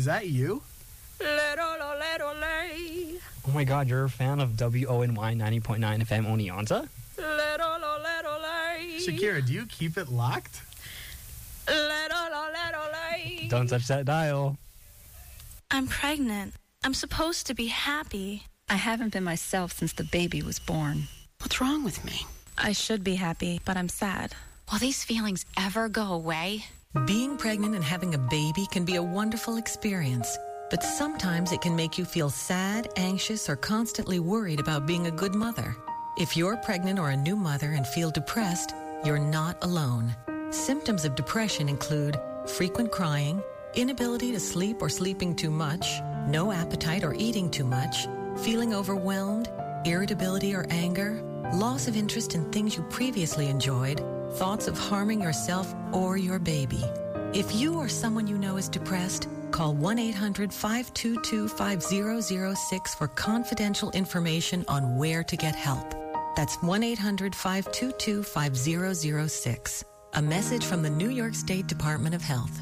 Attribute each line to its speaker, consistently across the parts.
Speaker 1: is that you?
Speaker 2: Oh my God, you're a fan of WONY 90.9 FM Oneonta?
Speaker 1: Shakira, do you keep it locked?
Speaker 2: Don't touch that dial.
Speaker 3: I'm pregnant. I'm supposed to be happy.
Speaker 4: I haven't been myself since the baby was born.
Speaker 5: What's wrong with me?
Speaker 3: I should be happy, but I'm sad.
Speaker 6: Will these feelings ever go away?
Speaker 7: Being pregnant and having a baby can be a wonderful experience, but sometimes it can make you feel sad, anxious, or constantly worried about being a good mother. If you're pregnant or a new mother and feel depressed, you're not alone. Symptoms of depression include frequent crying, inability to sleep or sleeping too much, no appetite or eating too much, feeling overwhelmed, irritability or anger, loss of interest in things you previously enjoyed, thoughts of harming yourself or your baby. If you or someone you know is depressed, call 1-800-522-5006 for confidential information on where to get help. That's 1-800-522-5006. A message from the New York State Department of Health.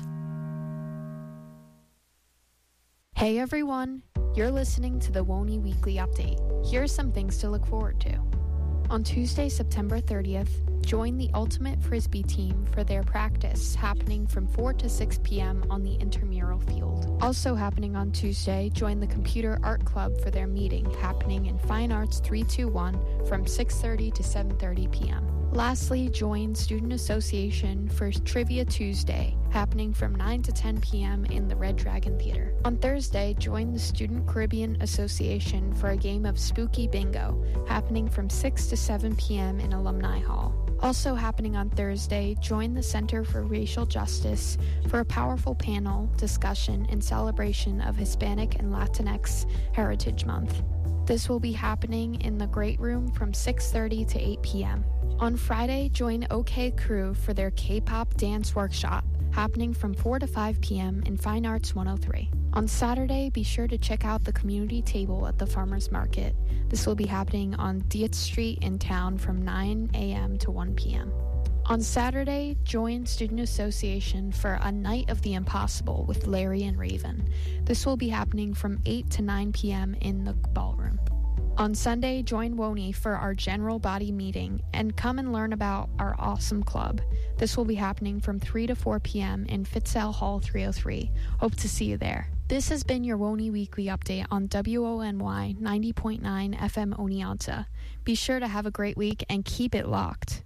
Speaker 8: Hey everyone, you're listening to the WONY Weekly Update. Here are some things to look forward to. On Tuesday, September 30th, join the Ultimate Frisbee team for their practice happening from 4 to 6 p.m. on the intramural field. Also happening on Tuesday, join the Computer Art Club for their meeting happening in Fine Arts 321 from 6:30 to 7:30 p.m. Lastly, join Student Association for Trivia Tuesday, happening from 9 to 10 p.m. in the Red Dragon Theater. On Thursday, join the Student Caribbean Association for a game of Spooky Bingo, happening from 6 to 7 p.m. in Alumni Hall. Also happening on Thursday, join the Center for Racial Justice for a powerful panel discussion in celebration of Hispanic and Latinx Heritage Month. This will be happening in the Great Room from 6:30 to 8 p.m. On Friday, join OK Crew for their K-pop dance workshop, happening from 4 to 5 p.m. in Fine Arts 103. On Saturday, be sure to check out the community table at the Farmers Market. This will be happening on Dietz Street in town from 9 a.m. to 1 p.m. On Saturday, join Student Association for a Night of the Impossible with Larry and Raven. This will be happening from 8 to 9 p.m. in the ballroom. On Sunday, join WONY for our general body meeting and come and learn about our awesome club. This will be happening from 3 to 4 p.m. in Fitzell Hall 303. Hope to see you there. This has been your WONY Weekly Update on WONY 90.9 FM Oneonta. Be sure to have a great week and keep it locked.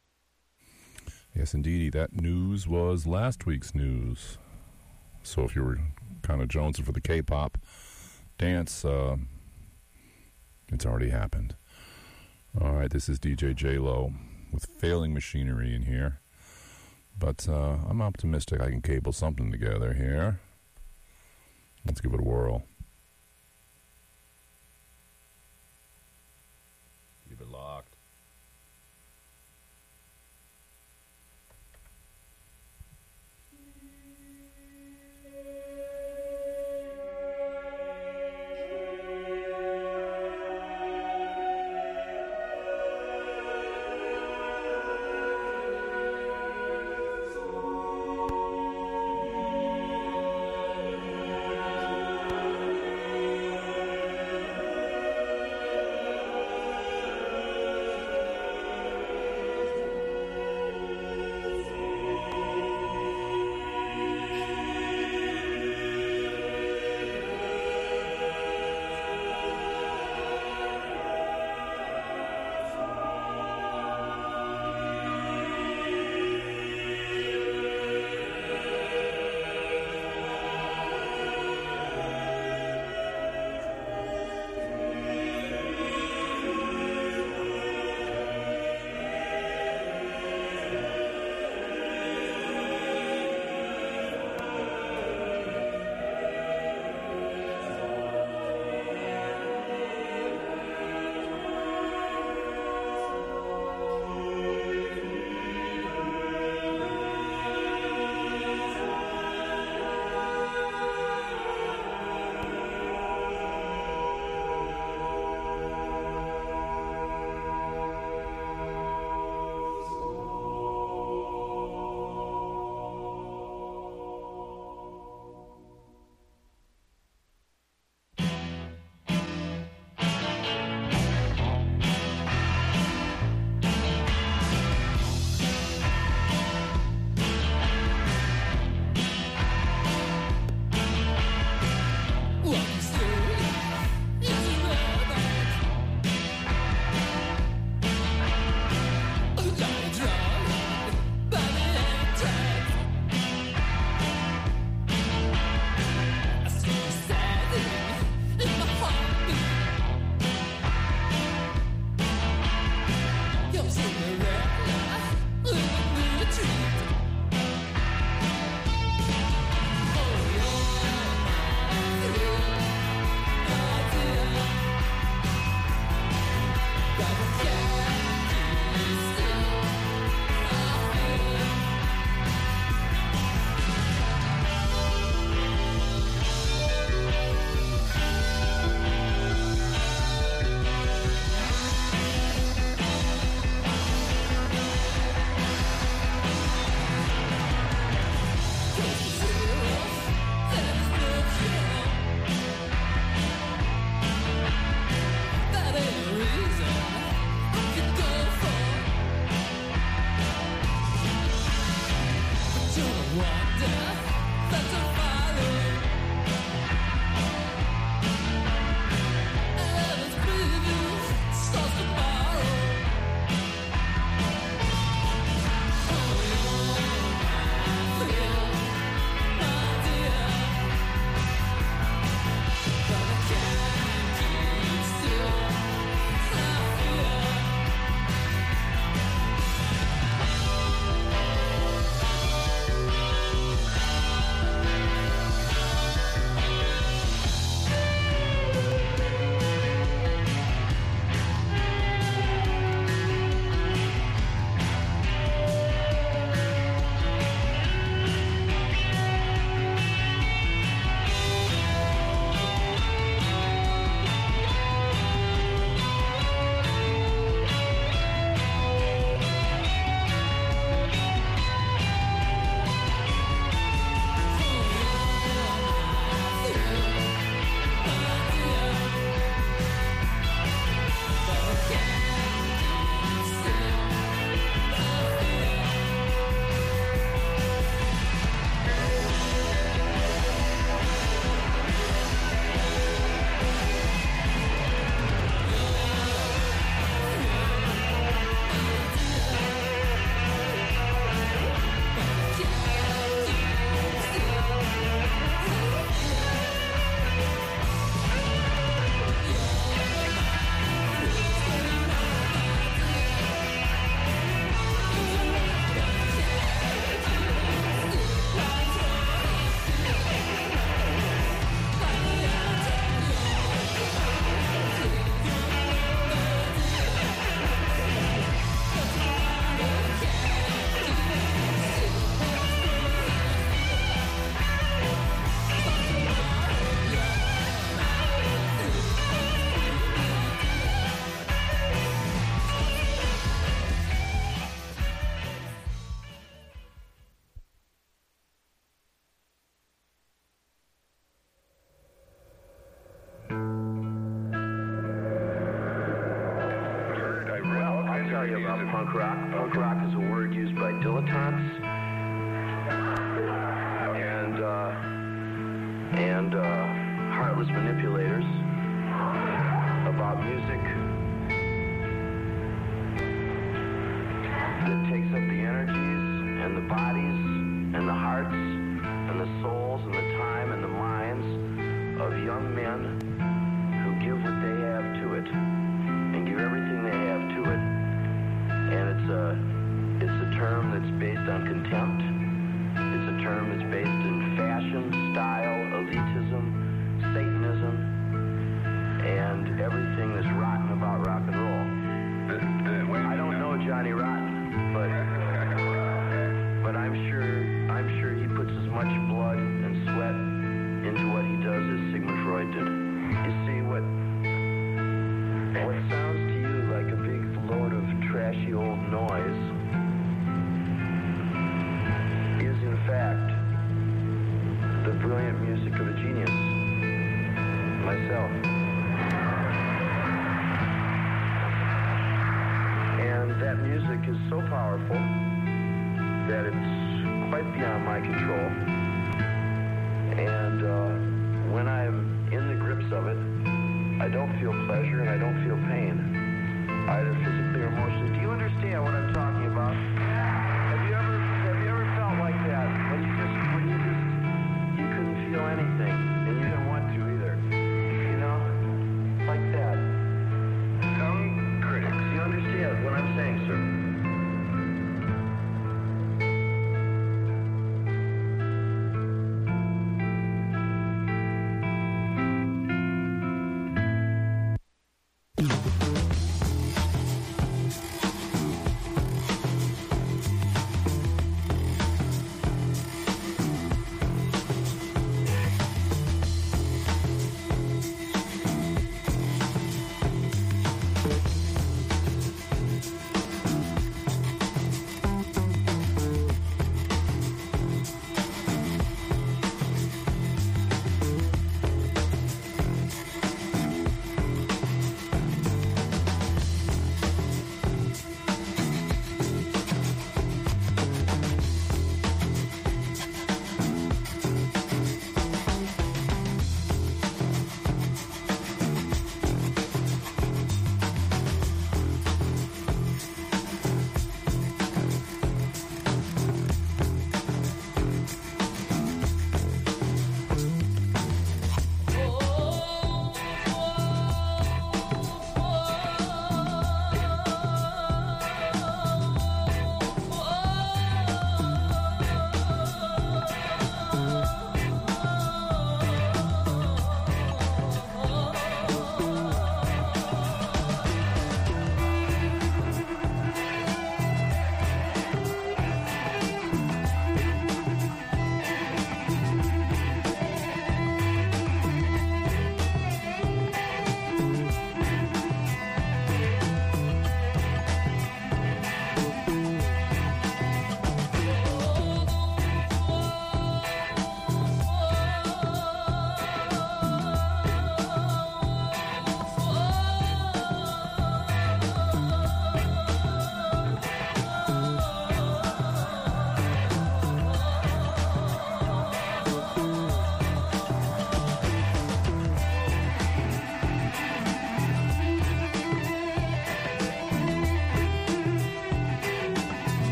Speaker 9: Yes, indeedy. That news was last week's news. So if you were kind of jonesing for the K-pop dance, it's already happened. All right, this is DJ J-Lo with Failing Machinery in here. But I'm optimistic I can cable something together here. Let's give it a whirl. Keep it locked.
Speaker 5: punk rock. Punk rock is a word used by dilettantes and heartless manipulators about music that takes up the energies and the bodies and the hearts and the souls and the time and the minds of young men who give what they have to it and give everything they have to it. And it's a term that's based on contempt. It's a term that's based in fashion, style, elitism, Satanism, and everything that's rotten about rock and roll. I don't know Johnny Rotten, but I'm sure he puts as much blood and sweat into what he does as Sigmund Freud did. You see, what sounds to you like a big load of trashy old noise is in fact the brilliant music of a genius, myself. And that music is so powerful that it's quite beyond my control. And when I'm in the grips of it, I don't feel pleasure and I don't feel pain, either physically or emotionally. Do you understand what I'm talking about? Have you ever felt like that when you couldn't feel anything and you didn't want to either? You know, like that. Some critics. You understand what I'm saying, sir?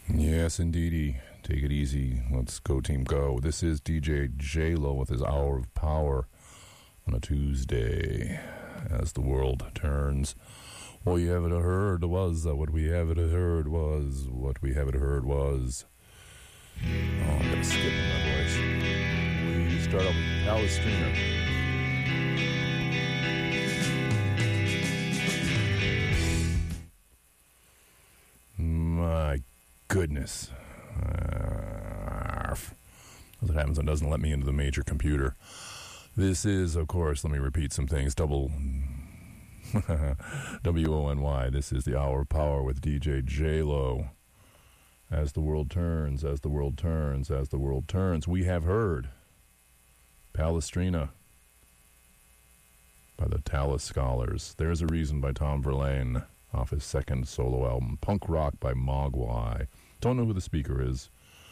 Speaker 9: Yes, indeedy. Take it easy. Let's go, team, go. This is DJ J-Lo with his Hour of Power on a Tuesday as the world turns. What we haven't heard was, what we haven't heard was, what we haven't heard was. Oh, I'm going to skip in my voice. We start off with Palestrina. My goodness. That's what happens when it doesn't let me into the major computer. This is, of course, let me repeat some things. WONY. This is the Hour of Power with DJ J-Lo. As the world turns, as the world turns, as the world turns, we have heard Palestrina by the Tallis Scholars. There's a Reason by Tom Verlaine off his second solo album. Punk Rock by Mogwai. Don't know who the speaker is.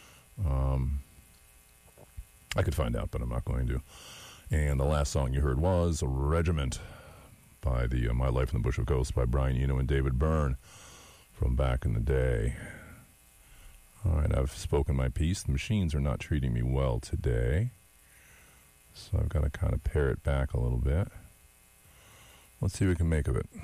Speaker 9: I could find out, but I'm not going to. And the last song you heard was Regiment by the My Life in the Bush of Ghosts by Brian Eno and David Byrne from back in the day. All right, I've spoken my piece. The machines are not treating me well today, so I've got to kind of pare it back a little bit. Let's see what we can make of it.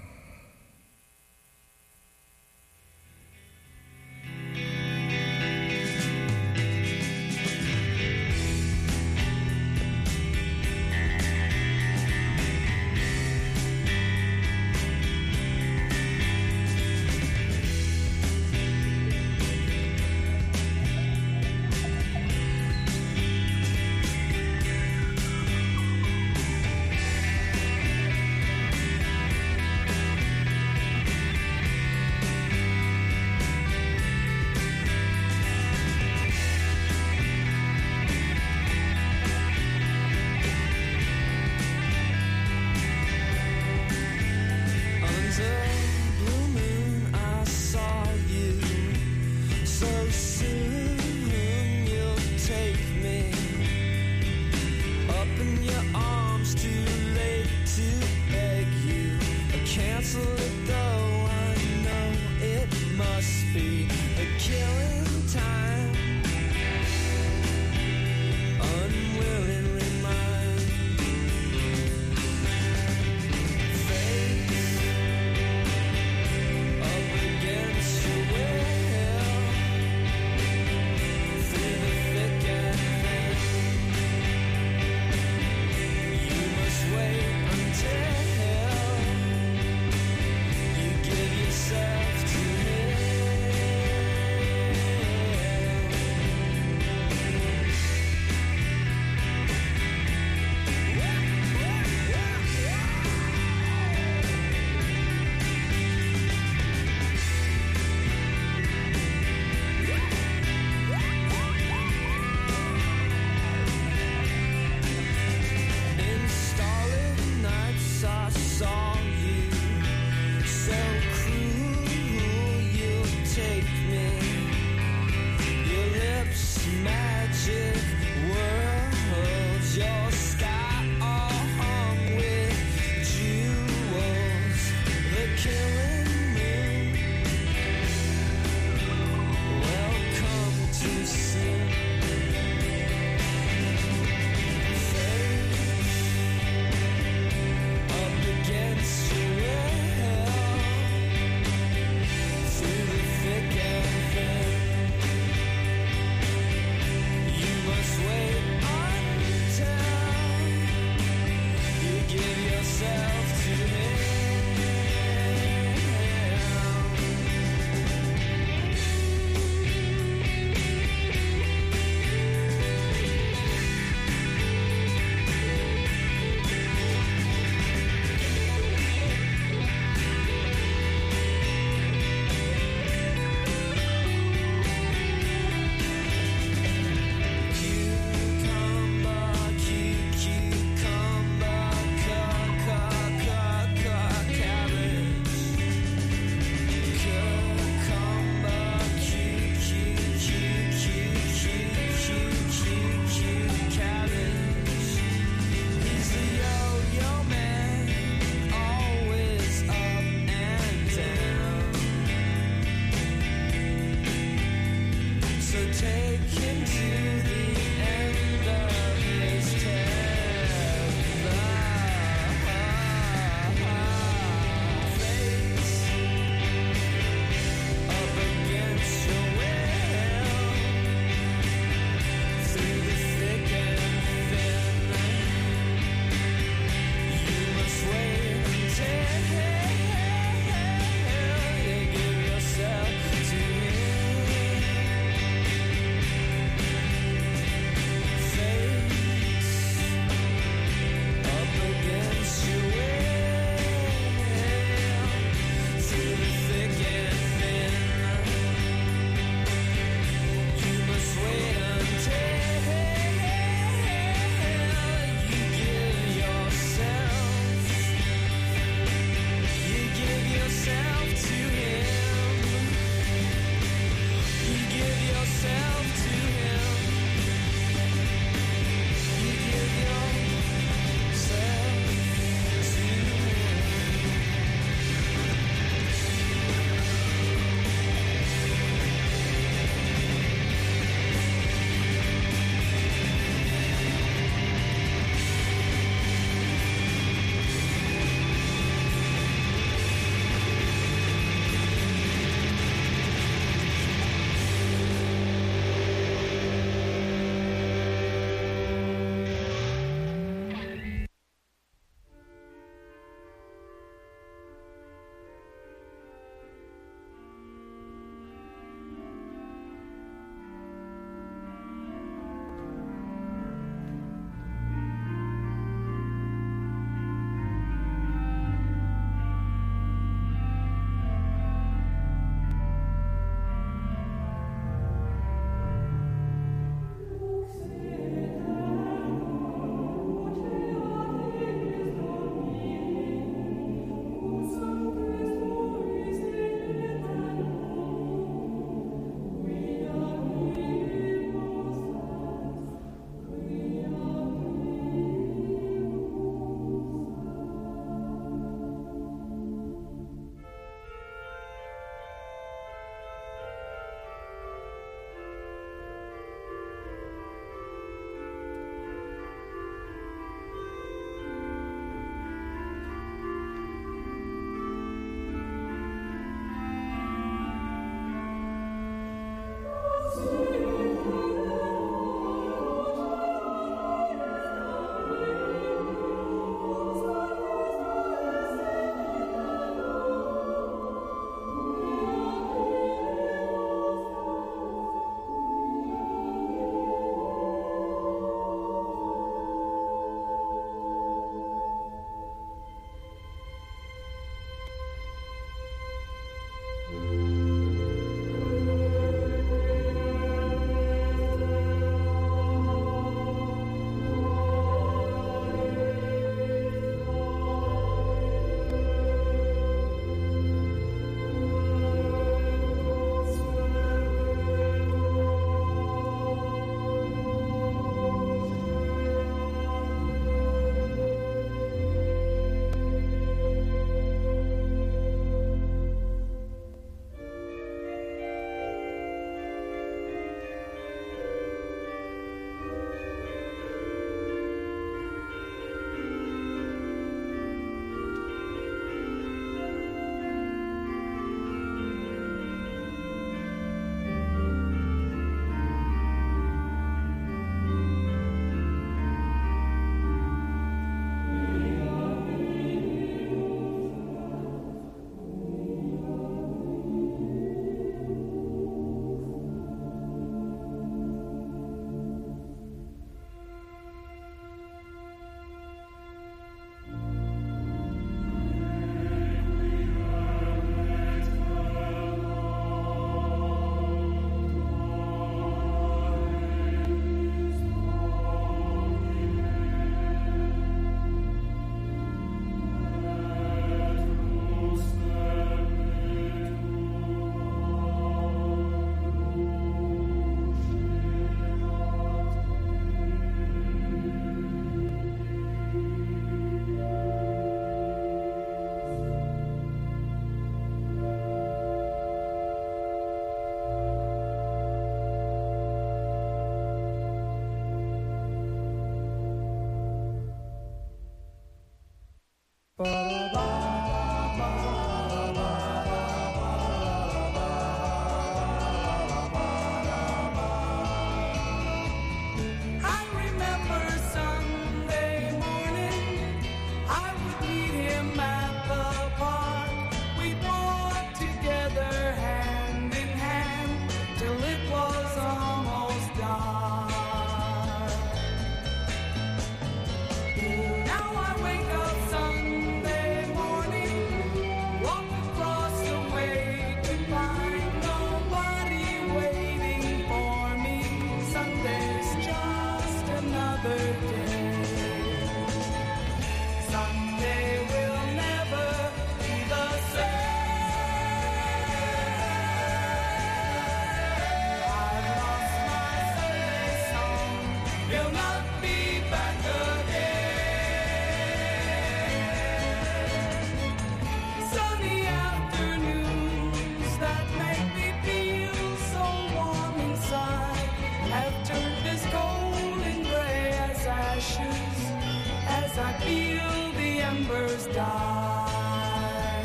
Speaker 10: neighbors die.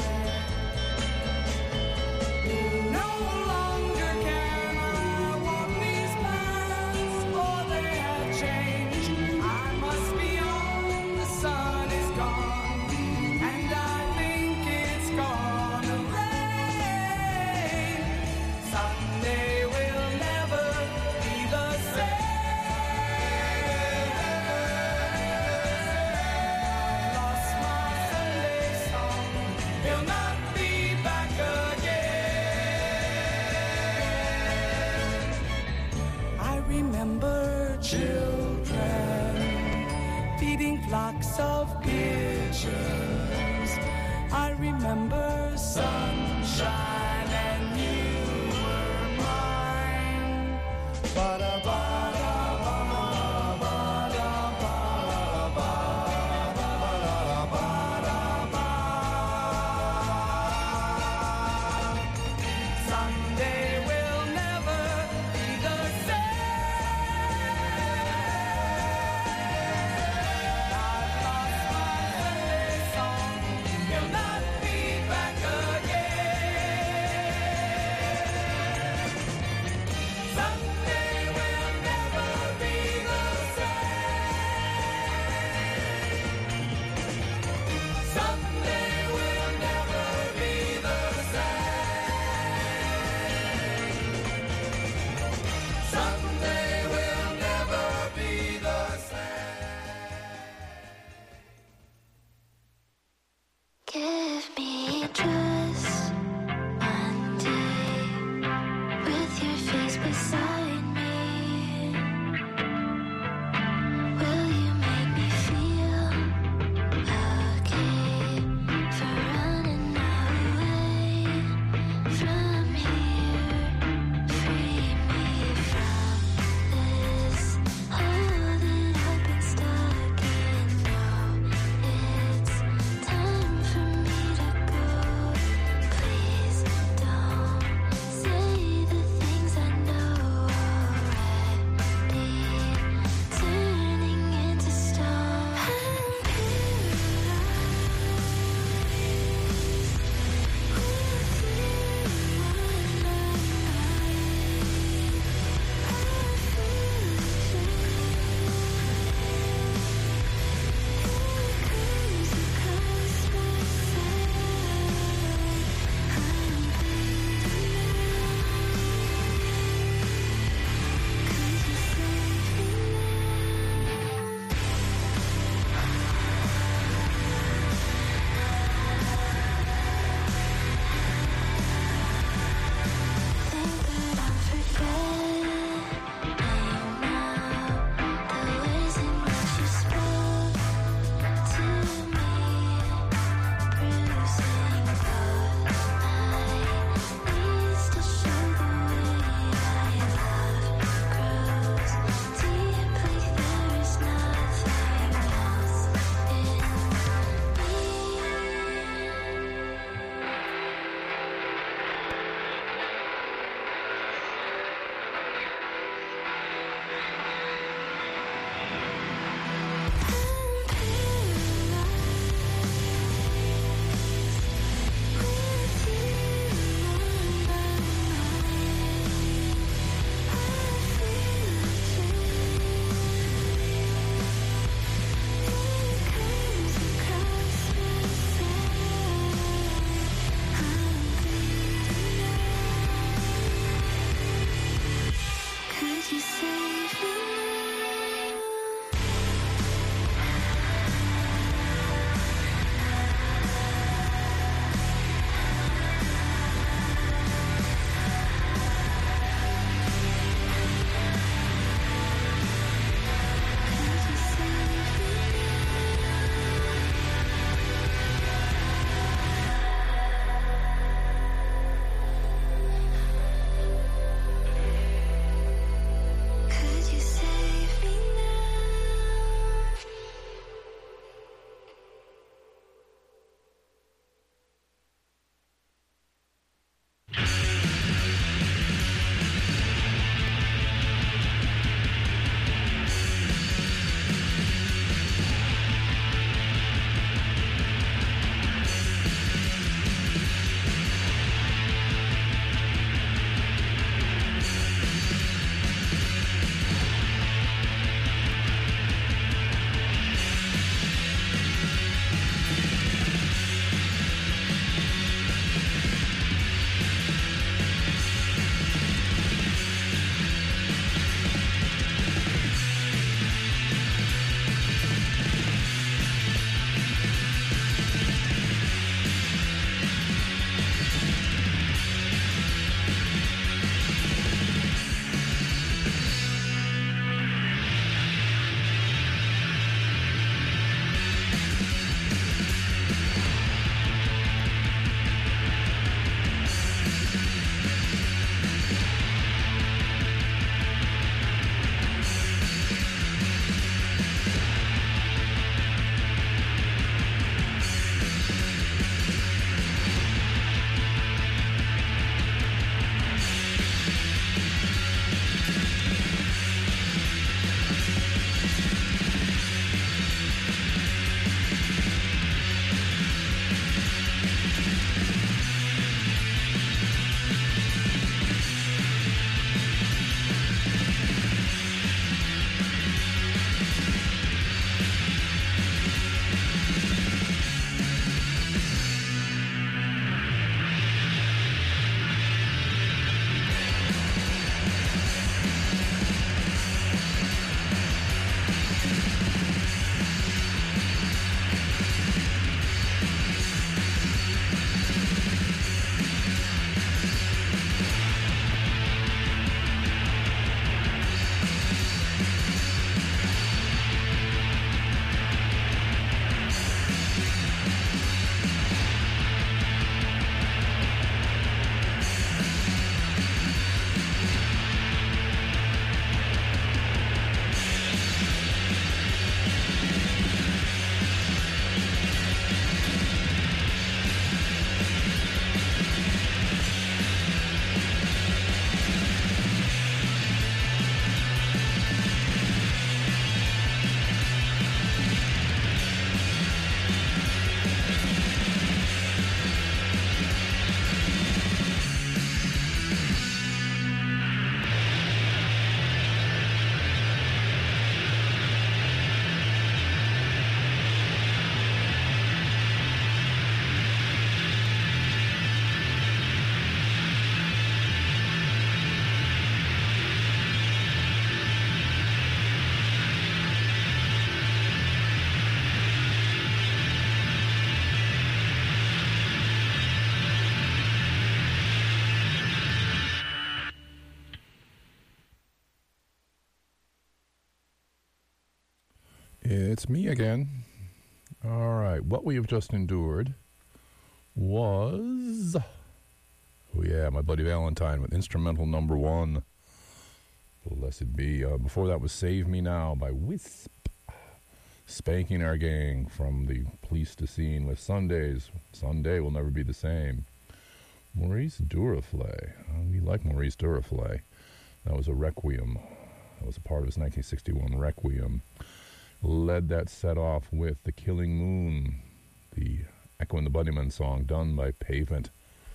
Speaker 10: No longer can I walk these paths, for they have changed. I must be on, the sun is gone, and I think it's gonna rain. Someday we'll never be the same. Lost my Sunday song, he'll not be back again. I remember children feeding flocks of pigeons. I remember sunshine and you were mine. Someday we'll never be the same. I've lost my Sunday song, he'll not be back again. Someday we'll never be the same. Someday we'll never be the same. Someday we'll never be the same.
Speaker 3: Give me just one day with your face beside me. Will you make me feel okay for running away from here? Free me from this hole that I've been stuck in. Now it's time for me to go. Please don't say the things I know already. Turning into stone. I'm Could you
Speaker 9: It's me again. All right, what we have just endured was, oh yeah, My Bloody Valentine with instrumental number 1. Blessed be. Before that was Save Me Now by Wisp. Spanking Our Gang from the Pleistocene with Sundays. Sunday Will Never Be the Same. Maurice Duraflay. We like Maurice Duraflay. That was a Requiem. That was a part of his 1961 Requiem. Led that set off with The Killing Moon, the Echo and the Bunnymen song done by Pavement.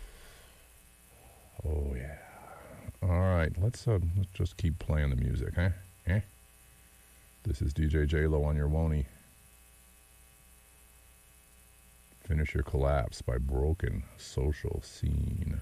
Speaker 9: Oh yeah. All right, let's just keep playing the music, huh? This is DJ J-Lo on your Woney. Finish Your Collapse by Broken Social Scene.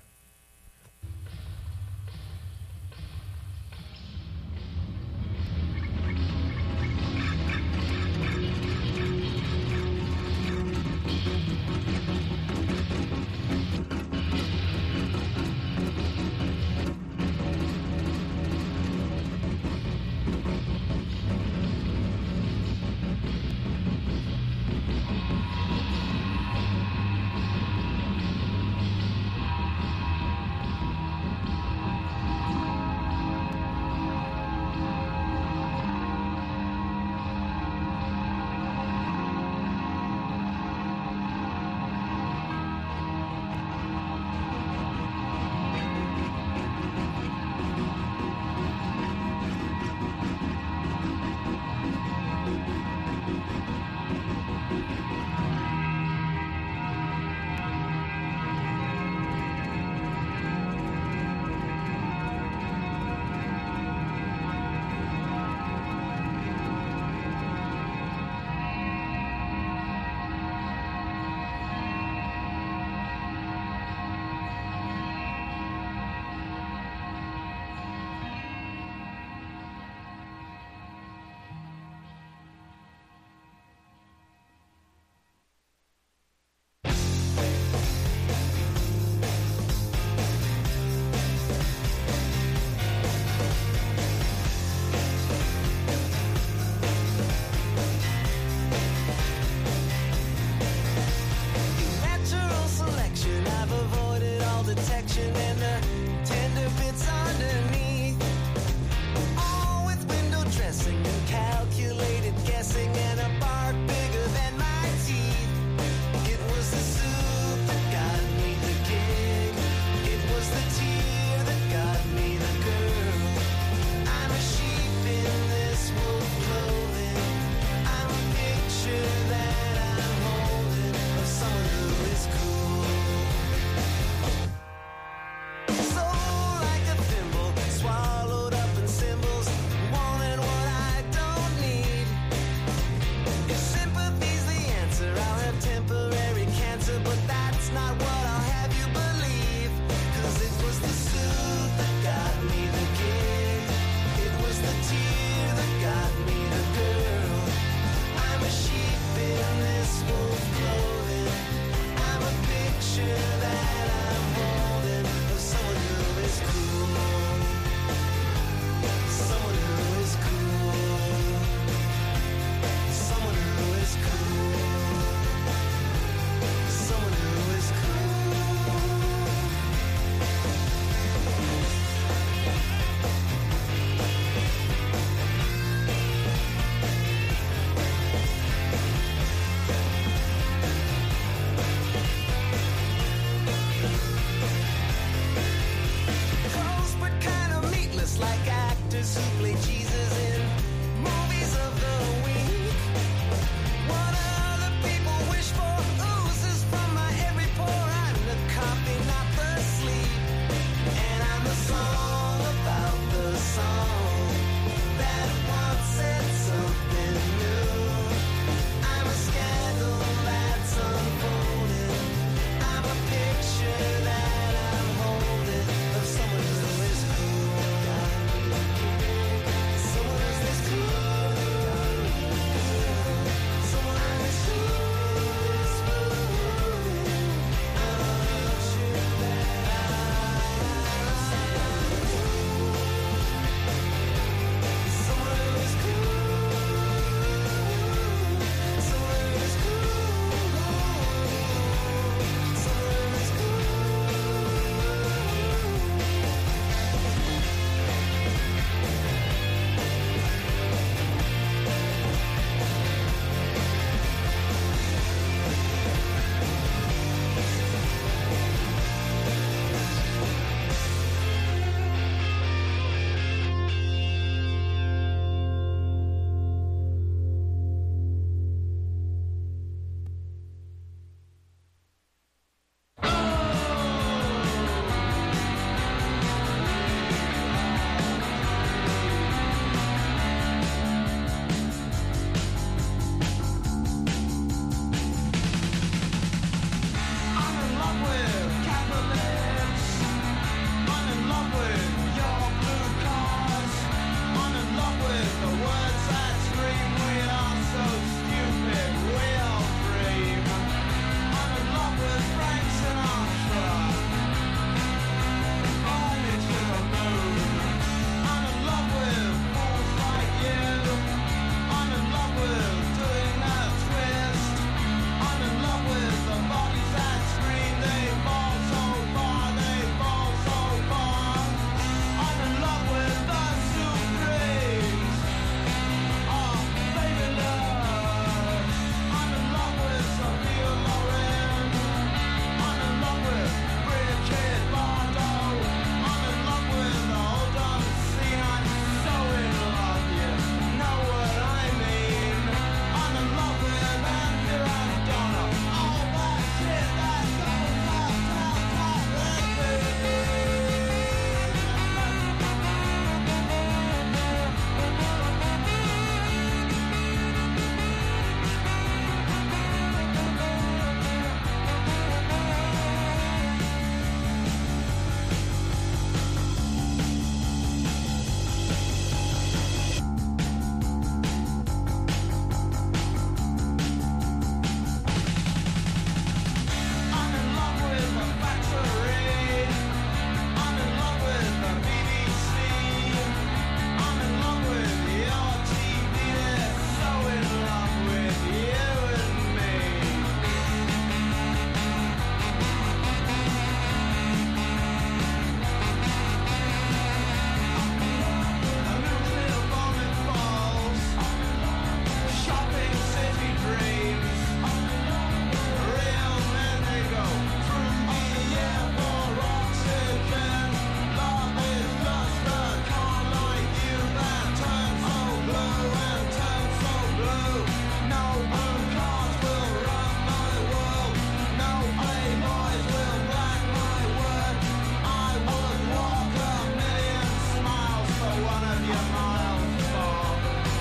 Speaker 10: none of your miles far.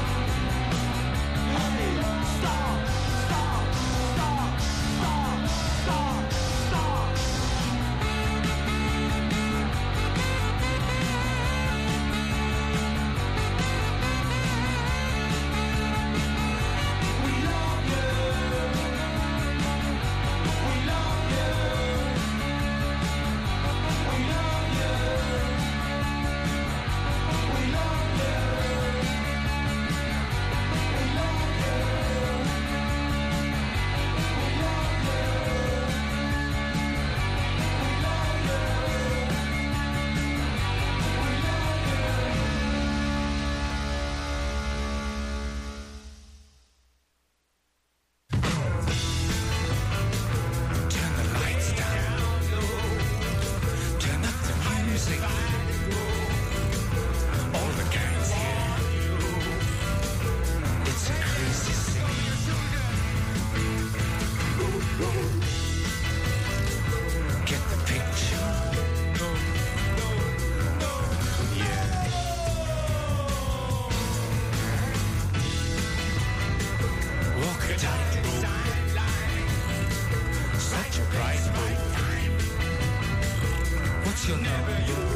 Speaker 10: Hey, stop, stop, stop, stop, stop, stop. We love you. We love you. We love you. We love you. We love you. We love you. We love you. We love you. Turn the lights down. Turn up the music. All the gangs here. It's a crazy scene. Get the picture. Yeah. Walk a tightrope. Such a bright road. What's your number?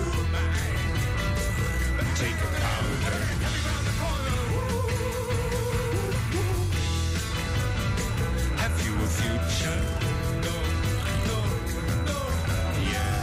Speaker 10: Take a powder. Have you a future? No, no, no. Yeah.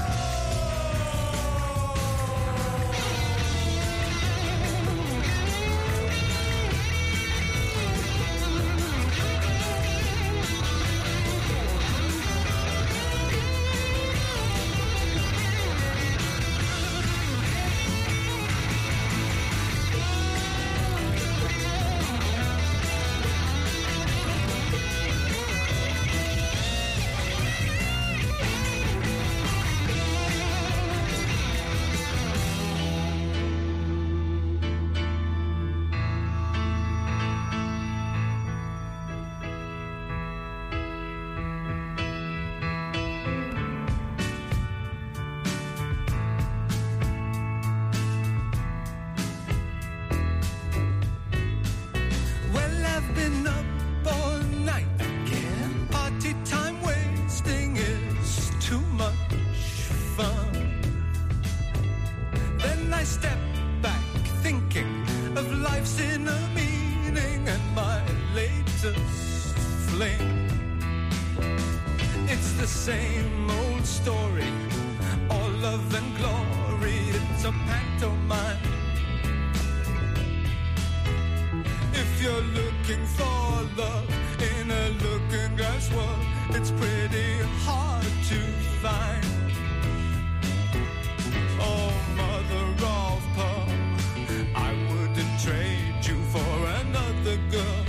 Speaker 10: Well, I've been up all night again. Party time wasting is too much fun. Then I step back thinking of life's inner meaning and my latest fling. It's the same old story, all love and glory. It's a pantomime. If you're looking for love in a looking glass world, it's pretty hard to find. Oh, mother of pearl, I wouldn't trade you for another girl.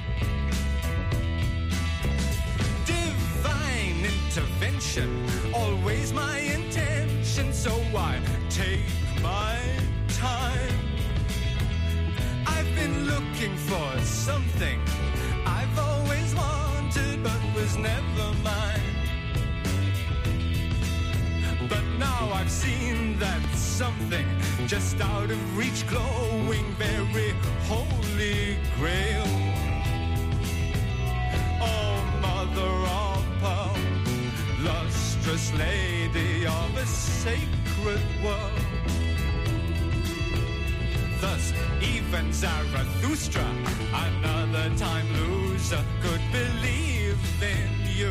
Speaker 10: Divine intervention, always my intention, so I take my time. I've been looking for something I've always wanted but was never mine. But now I've seen that something just out of reach, glowing very holy grail. Oh, mother of pearl, lustrous lady of a sacred world. Thus, even Zarathustra, another time loser, could believe in you.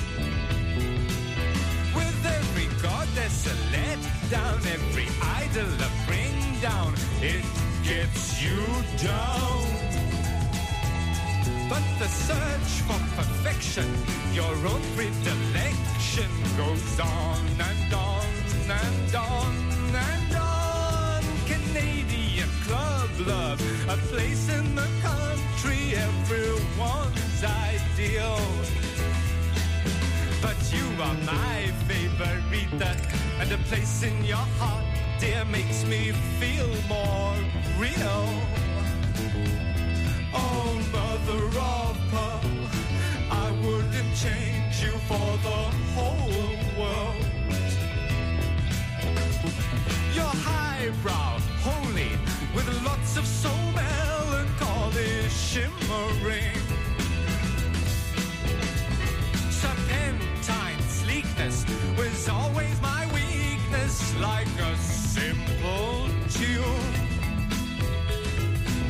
Speaker 10: With every goddess a let down, every idol a bring down, it gets you down. But the search for perfection, your own predilection, goes on and on and on and on. Canadian club love, a place in the country, everyone's ideal. But you are my favorita, and a place in your heart, dear, makes me feel more real. Oh, mother of pearl, I wouldn't change you for the whole world. Your highbrow, holy,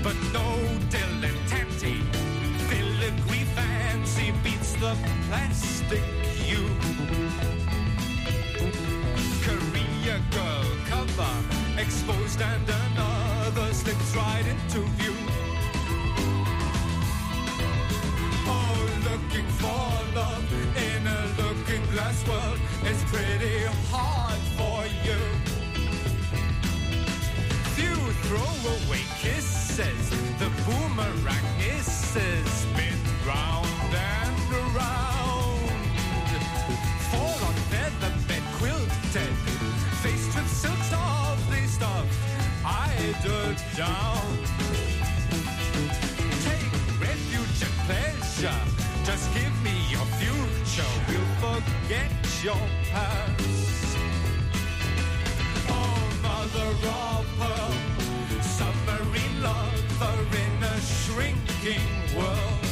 Speaker 10: but no dilettante. Filigree fancy beats the plastic hue. Korea girl cover exposed and another slips right into view. Oh, looking for love in a looking glass world is pretty hard for you. Few throwaway kisses, the boomerang misses, spin round and around. Fall on feather bed quilted, faced with silk softly stuffed, eider down. Take refuge and pleasure, just give me your future, we'll forget your past. Oh, mother of pearl, submarine lover in a shrinking world.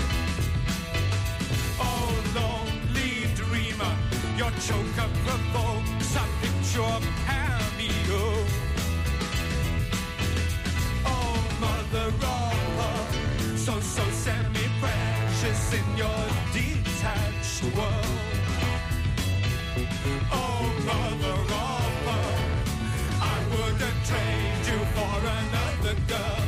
Speaker 10: Oh, lonely dreamer, your choker provokes a picture cameo. Oh, mother of pearl, so semi-precious in your detached world. Oh, mother of pearl, I wouldn't trade you for another girl.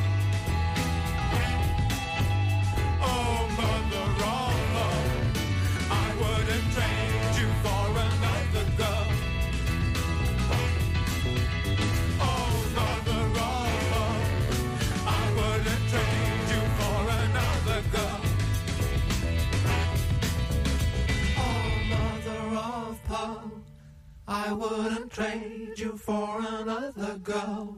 Speaker 10: Oh, mother of pearl, I wouldn't trade you for another girl. Oh, mother of pearl, I wouldn't trade you for another girl. Oh, mother of pearl, I wouldn't trade you for another girl.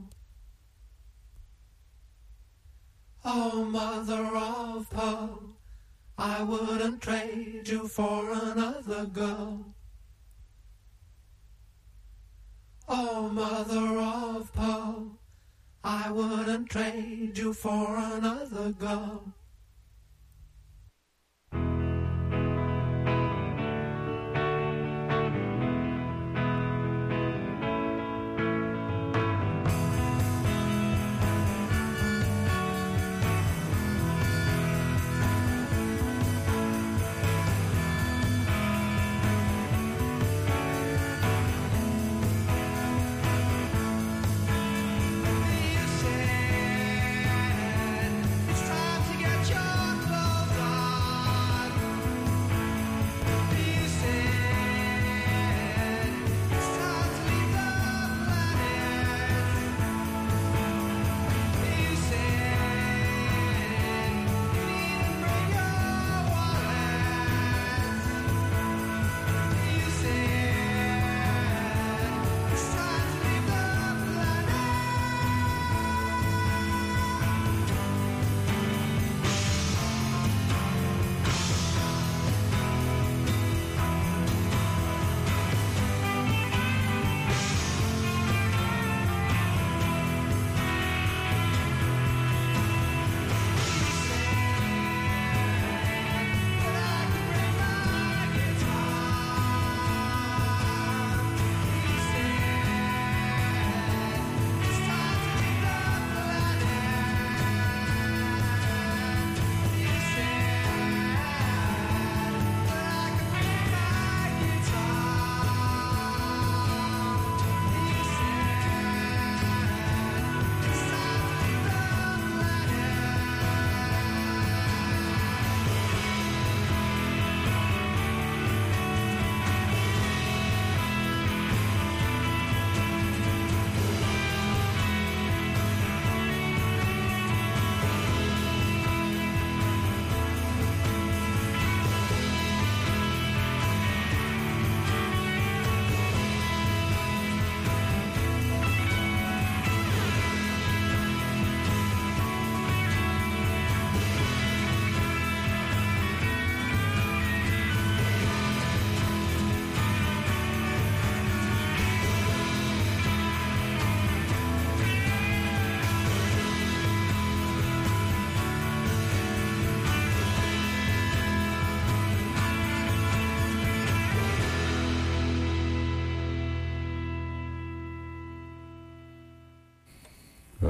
Speaker 10: Oh, mother of pearl, I wouldn't trade you for another girl. Oh, mother of pearl, I wouldn't trade you for another girl.
Speaker 11: It's time to get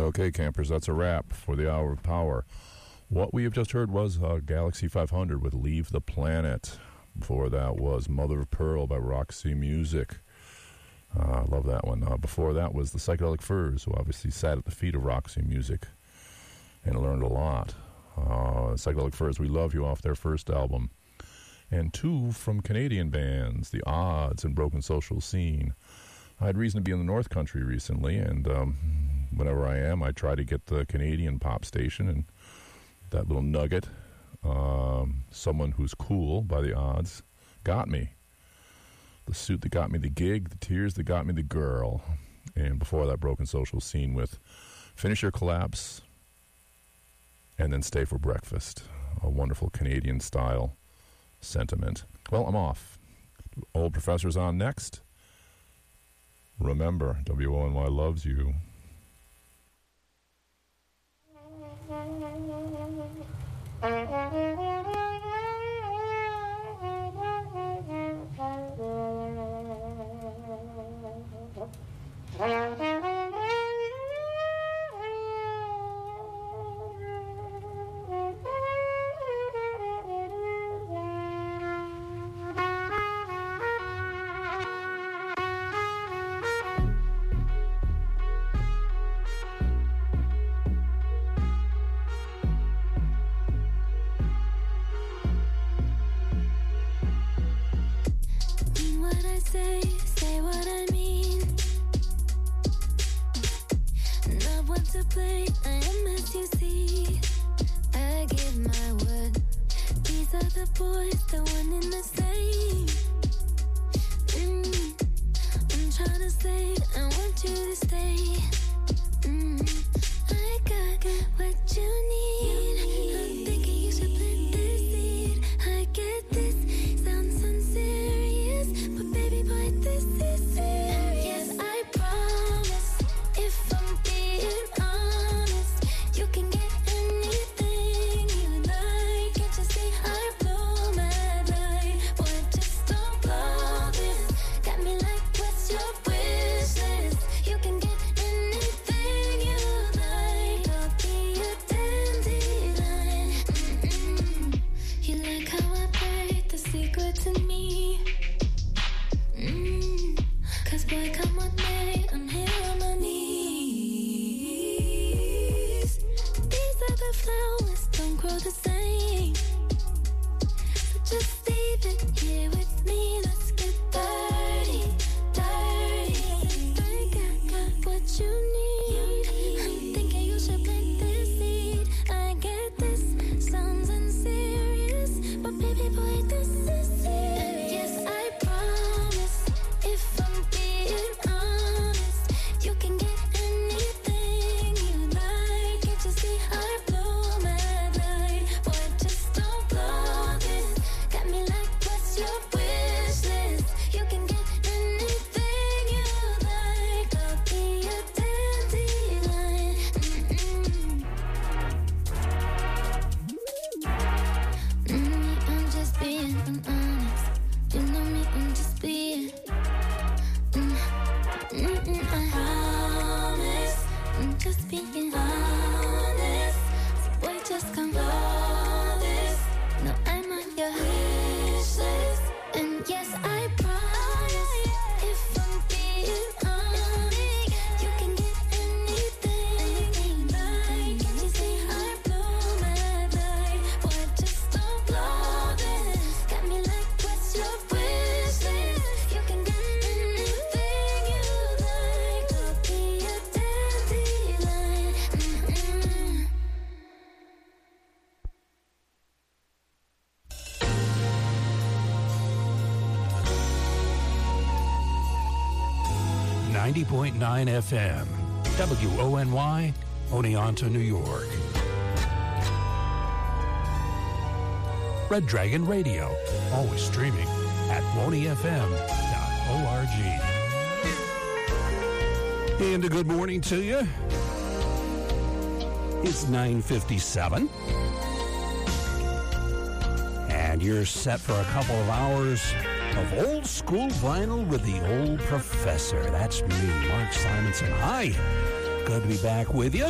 Speaker 9: Okay, campers, that's a wrap for the Hour of Power. What we have just heard was Galaxy 500 with Leave the Planet. Before that was Mother of Pearl by Roxy Music. I love that one. Before that was the Psychedelic Furs, who obviously sat at the feet of Roxy Music and learned a lot. Psychedelic Furs, We Love You off their first album. And two from Canadian bands, The Odds and Broken Social Scene. I had reason to be in the North Country recently, and whenever I am, I try to get the Canadian pop station, and that little nugget, Someone Who's Cool by The Odds, got me. The suit that got me the gig, the tears that got me the girl. And before that, Broken Social Scene with Finish Your Collapse and then Stay for Breakfast. A wonderful Canadian-style sentiment. Well, I'm off. Old Professor's on next. Remember, WONY loves you.
Speaker 10: Say what I mean. Not one to play, I am as you see. I give my word. These are the boys, the one in the same. I'm trying to say, I want you to stay. I got what you need. I'm thinking you should plant this seed. I get this, sounds unserious, but baby boy, this is serious. And yes, I promise, if I'm being honest, you can get anything you like. Can't you see I blow my mind? Boy, just don't blow this. Got me like, what's your wish list? You can get anything you like. I'll be your dandelion. You like how I break the secret to me? Cause boy, come with me, I'm here on my knees. These are the flowers, don't grow the same. So just leave it here with me, let's get dirty, dirty. I got what you need. I'm thinking you should plant this seed. I get this, sounds unserious, but baby boy, this is serious. And yes, I promise, if I'm being honest, you can get anything you like. Can't you see I blow my mind? Boy, just don't blow this. Got me like, what's your wish list? You can get anything you like. I'll be your dandelion. I'm just being honest. You know me, I'm just being. I promise, I'm just being honest. So boy, just come flawless. No, I'm on your wish list. And yes, I promise, if I'm being honest, you can get anything you like. Can you see I blow my mind? Boy, just don't blow this. Got me like, what's your wish list? You can get anything you like. I'll be your dandelion.
Speaker 11: 90.9 FM, WONY, Oneonta, New York. Red Dragon Radio, always streaming at wonyfm.org. And a good morning to you. It's 9:57. And you're set for a couple of hours of old school vinyl with the old professor. That's me, Mark Simonson. Hi. Good to be back with you.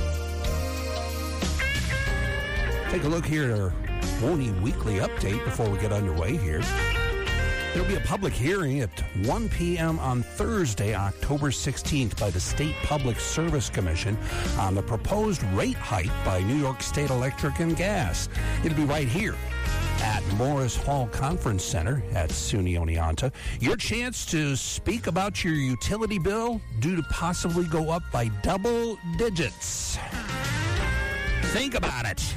Speaker 11: Take a look here at our Woney Weekly Update before we get underway here. There'll be a public hearing at 1 p.m. on Thursday, October 16th by the State Public Service Commission on the proposed rate hike by New York State Electric and Gas. It'll be right here at Morris Hall Conference Center at SUNY Oneonta. Your chance to speak about your utility bill due to possibly go up by double digits. Think about it.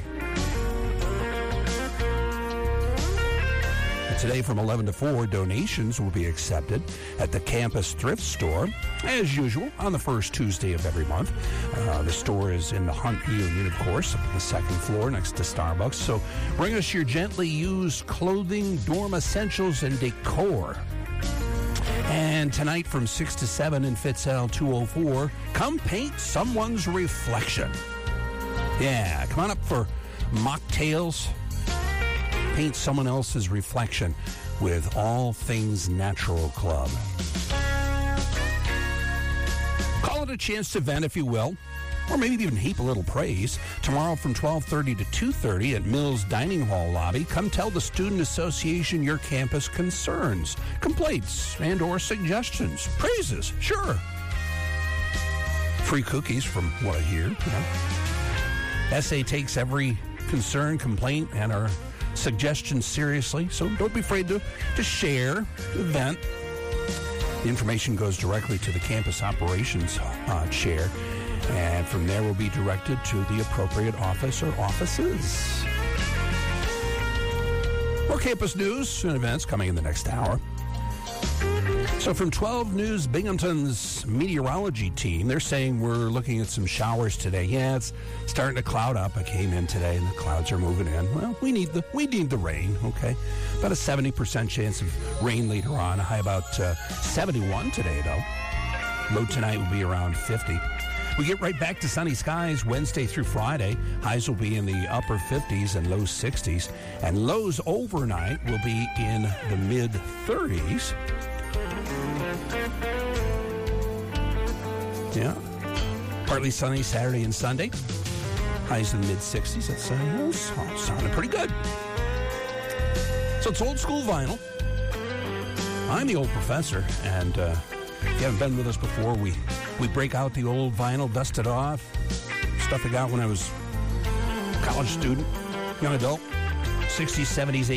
Speaker 11: Today from 11 to 4, donations will be accepted at the campus thrift store, as usual, on the first Tuesday of every month. The store is in the Hunt Union, of course, up on the second floor next to Starbucks. So bring us your gently used clothing, dorm essentials, and decor. And tonight from 6 to 7 in Fitzell 204, come paint someone's reflection. Yeah, come on up for mocktails. Paint someone else's reflection with All Things Natural Club. Call it a chance to vent, if you will, or maybe even heap a little praise. Tomorrow from 12:30 to 2:30 at Mills Dining Hall lobby, come tell the Student Association your campus concerns, complaints, and or suggestions. Praises, sure. Free cookies from what I hear. SA takes every concern, complaint, and our suggestions seriously, so don't be afraid to share, to vent. The information goes directly to the campus operations chair, and from there will be directed to the appropriate office or offices. More campus news and events coming in the next hour. So from 12 News, Binghamton's meteorology team, they're saying we're looking at some showers today. Yeah, it's starting to cloud up. I came in today and the clouds are moving in. Well, we need the rain, okay? About a 70% chance of rain later on. A high about 71 today, though. Low tonight will be around 50. We get right back to sunny skies Wednesday through Friday. Highs will be in the upper 50s and low 60s. And lows overnight will be in the mid-30s. Yeah. Partly sunny Saturday and Sunday. Highs in the mid-60s. That's sounding pretty good. So it's old school vinyl. I'm the old professor, and if you haven't been with us before, we break out the old vinyl, dust it off. Stuff I got when I was a college student, young adult, 60s, 70s,